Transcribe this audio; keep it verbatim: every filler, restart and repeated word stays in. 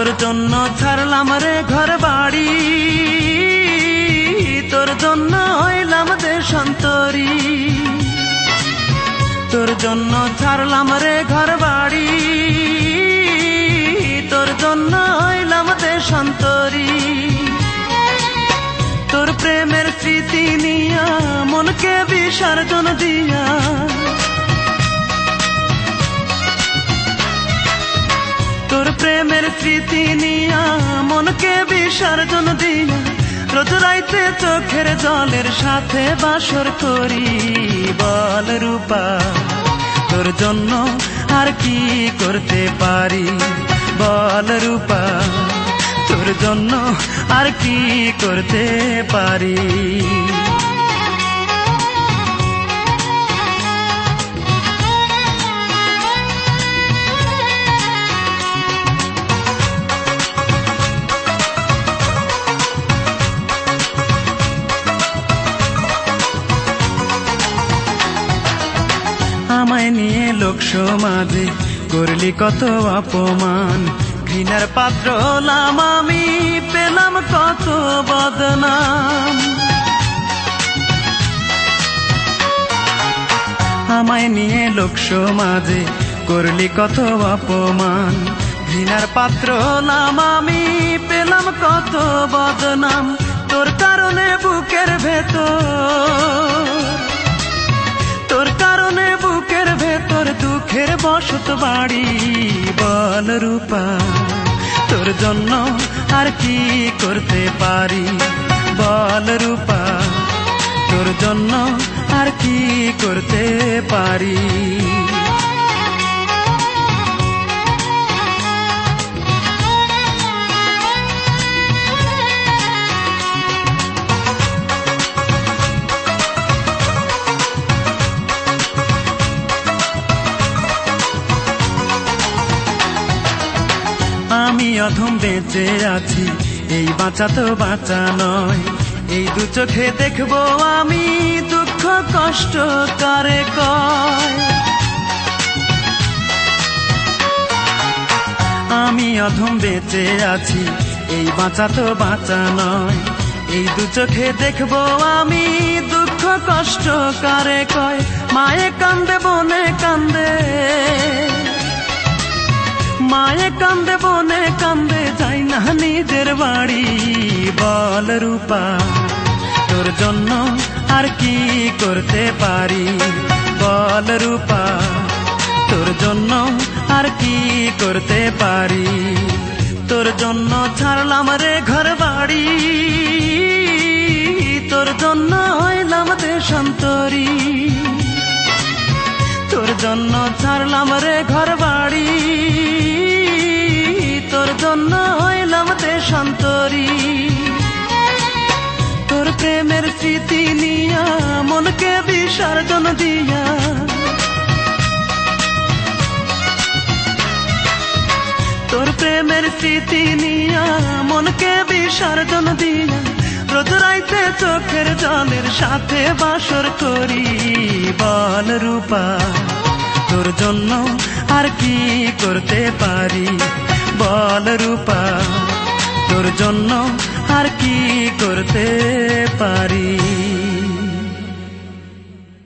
তোর জন্য ছাড়লাম রে ঘর বাড়ি, তোর জন্য হইলাম দেশান্তরী। তোর জন্য ছাড়লাম রে ঘর বাড়ি, তোর জন্য হইলাম দেশান্তরী। তোর প্রেমের স্মৃতি নিয়া মনকে বিসর্জন দিয়া, তোর প্রেমের স্মৃতি নিয়া মনকে বিসর্জন দিয়া, রোজ রাইতে চোখের জলের সাথে বাসর করি। বল রূপা তোর জন্য আর কি করতে পারি, বল রূপা তোর জন্য আর কি করতে পারি। আমায় নিয়ে লোক সমাজে করলি কত অপমান, ঘৃণার পাত্র হলাম আমি, পেলাম কত বদনাম। আমায় নিয়ে লোক সমাজে করলি কত অপমান, ঘৃণার পাত্র হলাম আমি, পেলাম কত বদনাম। তোর কারণে বুকের ভেতর, তোর কারণে বুকের ভেতর দুঃখের বসত বাড়ি। বল রূপা তোর জন্য আর কি করতে পারি, বল রূপা তোর জন্য আর কি করতে পারি। আমি অধম বেঁচে আছি, এই বাঁচা তো বাঁচা নয়, এই দু চোখে দেখবো আমি দুঃখ কষ্ট কারে কয়। আমি অধম বেঁচে আছি, এই বাঁচা তো বাঁচা নয়, এই দু চোখে দেখবো আমি দুঃখ কষ্ট কারে কয়। মায়ে কান্দে বনে কান্দে, মায়ে কান্দে বনে কান্দে, যাই না নিজের বাড়ি। বল রূপা তোর জন্য আর কি করতে পারি, বল রূপা তোর জন্য আর কি করতে পারি। তোর জন্য ছাড়লাম রে ঘর বাড়ি, তোর জন্য হইলাম দেশান্তরী। তোর জন্য ছাড়লাম রে ঘর বাড়ি, তোর জন্য হইলাম দেশান্তরী। তোর প্রেমের স্মৃতি নিয়া মনকে বিসর্জন দিয়া, তোর প্রেমের স্মৃতি নিয়া মনকে বিসর্জন দিয়া, রোজ রাইতে চোখের জলের সাথে বাসর করি। বল রূপা তোর জন্য আর কি করতে পারি, বল রূপা তোর জন্য আর কি করতে পারি।